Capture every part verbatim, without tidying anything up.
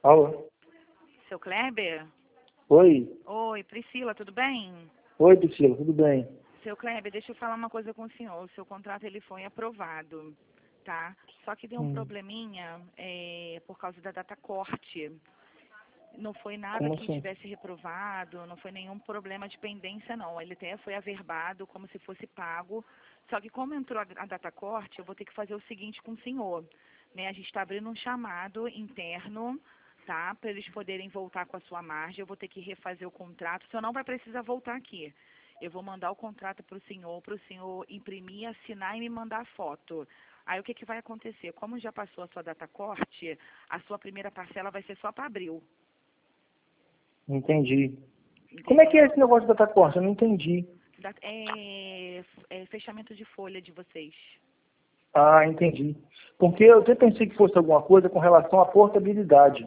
Alô? Seu Kleber? Oi? Oi, Priscila, tudo bem? Oi, Priscila, tudo bem? Seu Kleber, deixa eu falar uma coisa com o senhor. O seu contrato ele foi aprovado, tá? Só que deu um Hum, probleminha é, por causa da data corte. Não foi nada como que assim? tivesse reprovado, não foi nenhum problema de pendência, não. Ele até foi averbado como se fosse pago. Só que como entrou a, a data corte, eu vou ter que fazer o seguinte com o senhor. Né? A gente está abrindo um chamado interno, tá? Para eles poderem voltar com a sua margem. Eu vou ter que refazer o contrato. O senhor não vai precisar voltar aqui. Eu vou mandar o contrato para o senhor, para o senhor imprimir, assinar e me mandar a foto. Aí o que, que vai acontecer? Como já passou a sua data corte, a sua primeira parcela vai ser só para abril. Entendi. Como é que é Entendeu? esse negócio da Tacorte? Eu não entendi. Da- É, é fechamento de folha de vocês. Ah, entendi. Porque eu até pensei que fosse alguma coisa com relação à portabilidade.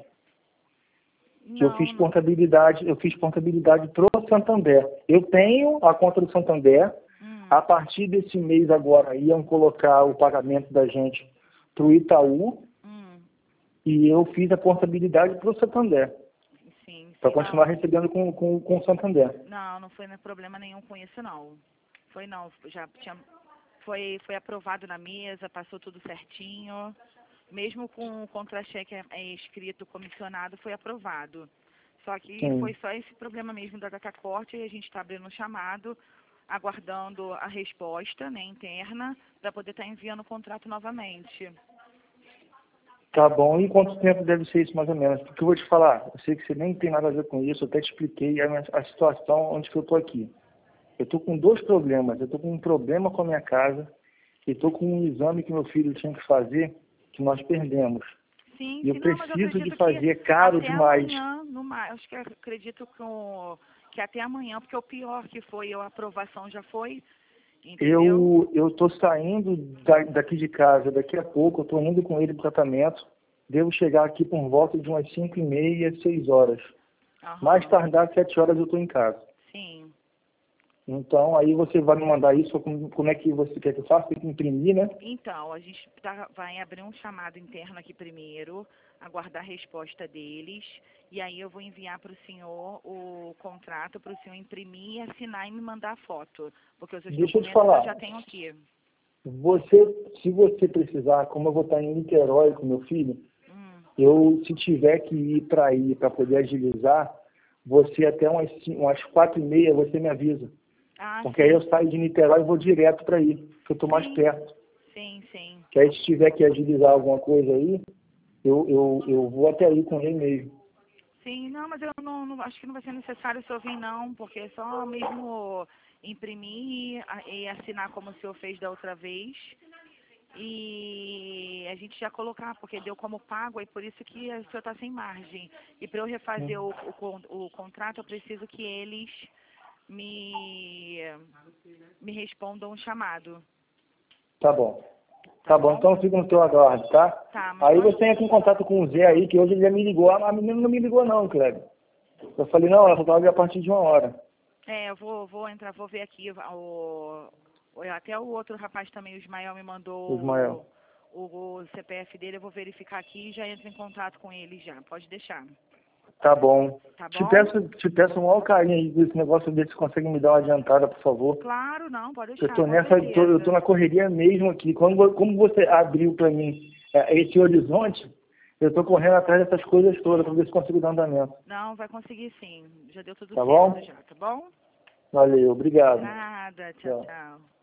Que eu Não, fiz não. portabilidade, eu fiz portabilidade pro Santander. Eu tenho a conta do Santander. Hum, A partir desse mês agora iam colocar o pagamento da gente pro Itaú hum, e eu fiz a portabilidade pro Santander. sim, Para sim, continuar não. recebendo com, com, com o Santander. Não, não foi né, problema nenhum com isso, não. Foi não, já tinha, foi, foi aprovado na mesa, passou tudo certinho. Mesmo com o contra-cheque é, é escrito comissionado, foi aprovado. Só que foi Sim. só esse problema mesmo da data corte e a gente está abrindo um chamado, aguardando a resposta né, interna, para poder estar enviando o contrato novamente. Tá bom. E quanto tempo deve ser isso, mais ou menos? Porque eu vou te falar, eu sei que você nem tem nada a ver com isso, eu até te expliquei a, minha- a situação onde que eu tô aqui. Eu tô com dois problemas. Eu tô com um problema com a minha casa e tô com um exame que meu filho tinha que fazer, que nós perdemos. Sim, E eu sim, não, mas eu preciso de acredito que fazer, é caro até demais. amanhã, no mais, acho que eu acredito que, o- que até amanhã, porque o pior que foi a aprovação já foi, entendeu? Eu eu tô saindo da- daqui de casa daqui a pouco, eu tô indo com ele para tratamento. Devo chegar aqui por volta de umas cinco e meia, seis horas. Mais Aham, tardar sete horas eu tô em casa. sim. Então, aí você vai me mandar isso, como, como é que você quer que eu faça? Tem que imprimir, né? Então, a gente tá- vai abrir um chamado interno aqui primeiro, aguardar a resposta deles, e aí eu vou enviar para o senhor o contrato para o senhor imprimir, assinar e me mandar a foto, porque os seus Deixa eu te documentos eu falar. já tenho aqui. Você, se você precisar, como eu vou estar em Niterói com meu filho, Hum. eu, se tiver que ir para aí, para poder agilizar, você até umas, cin- umas quatro e meia, você me avisa. Ah, Porque aí eu sim. saio de Niterói e vou direto para aí, que eu estou mais Sim, perto. sim, sim. Que aí, se tiver que agilizar alguma coisa aí, eu, eu, eu vou até aí com ele mesmo. Sim, não, mas eu não, não- acho que não vai ser necessário o senhor vir não, porque é só mesmo imprimir a- e assinar como o senhor fez da outra vez. E a gente já colocar, porque deu como pago, e por isso que o senhor está sem margem. E para eu refazer Hum. o, o, con- o contrato, eu preciso que eles me, me respondam o chamado, Tá bom. tá Tá bom, bom? então eu fico no teu aguardo, tá? Tá, mas Aí pode... você entra em contato com o Zé aí, que hoje ele já me ligou. Ah, a menina não me ligou não, Kleber. Eu falei, não, ela só vai vir a partir de uma hora. É, eu vou, vou entrar, vou ver aqui o, o- até o outro rapaz também, o Ismael, me Ismael. mandou o, o C P F dele, eu vou verificar aqui e já entro em contato com ele já. Pode deixar, Tá bom. tá Te bom? peço, te peço um maior carinho aí desse negócio, ver se consegue me dar uma adiantada, por favor. Claro, não, pode Eu deixar, tô com nessa, tô- eu tô certeza. na correria mesmo aqui. Quando, vo- como você abriu para mim é, esse horizonte, eu tô correndo atrás dessas coisas todas para ver se consigo dar andamento. Não, vai conseguir sim. Já deu tudo Tá certo bom? já, tá bom? Valeu, De obrigado. nada, tchau, Tchau. tchau.